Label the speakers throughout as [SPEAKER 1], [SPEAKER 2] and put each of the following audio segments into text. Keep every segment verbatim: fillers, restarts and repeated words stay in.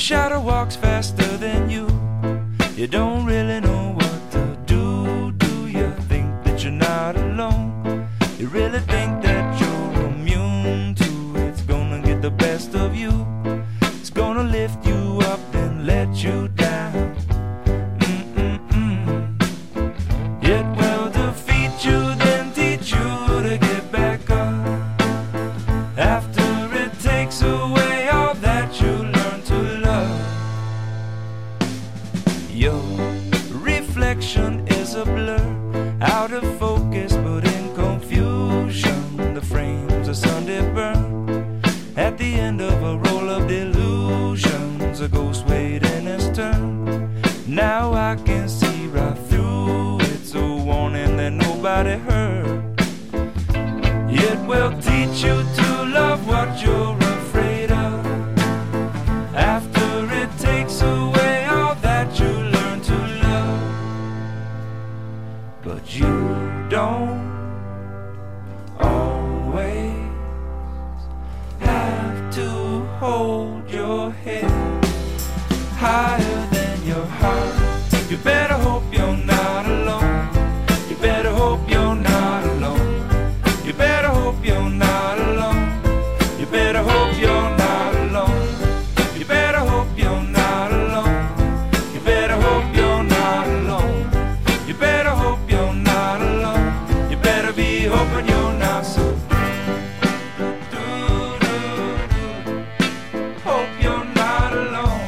[SPEAKER 1] shadow walks faster than you. You don't really know what to do. Do you think that you're not alone? You really think that you're immune to it's gonna get the best of you? It's gonna lift you up and let you down. Mm-mm-mm. It will defeat you, then teach you to get back up. After it takes away all that you learn to love. Your reflection is a blur, out of focus but in confusion. The frames are Sunday burn. At the end of a roll of delusions, a ghost waiting his turn. Now I can see right through. It's a warning that nobody heard. It will teach you to love what you're afraid of. After it takes away all that you learn to love. But you don't always have to hold your head higher than your heart. You better hope you're not alone. You better hope you're not alone. You better hope you're not alone. You better hope you're not alone. You better hope you're not alone. You better hope you're not alone. You better hope you're not alone. You better be hoping you're not so. Hope you're not alone.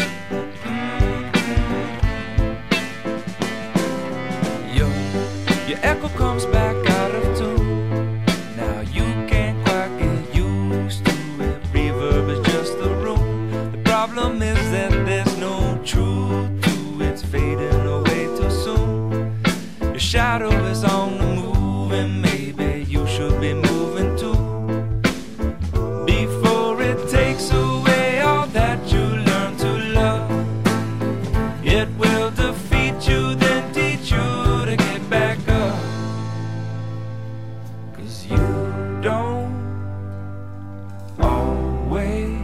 [SPEAKER 1] Mm-hmm. Your, your echo comes back out of tune. Now you can't quite get used to it. Reverb is just the room. The problem is that there's no truth to it. It's fading away too soon. Your shadow is on the move, and maybe you should be moving too. Before it takes away all that you learn to love. It will defeat you, then teach you to get back up. 'Cause you don't always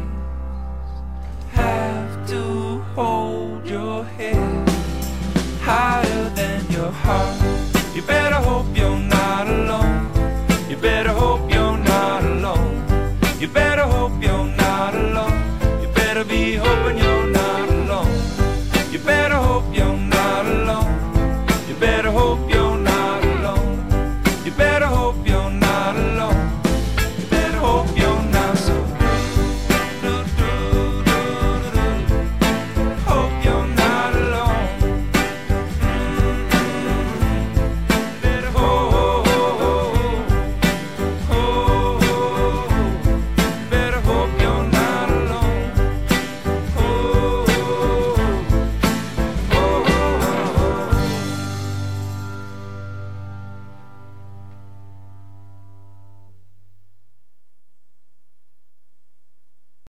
[SPEAKER 1] have to hold your head higher than your heart. You better hope you're not alone. You better hope you're not alone. You better hope you're not alone. You better be hoping you're not alone. You better hope you're not alone. You better hope you're not alone. You better hope you're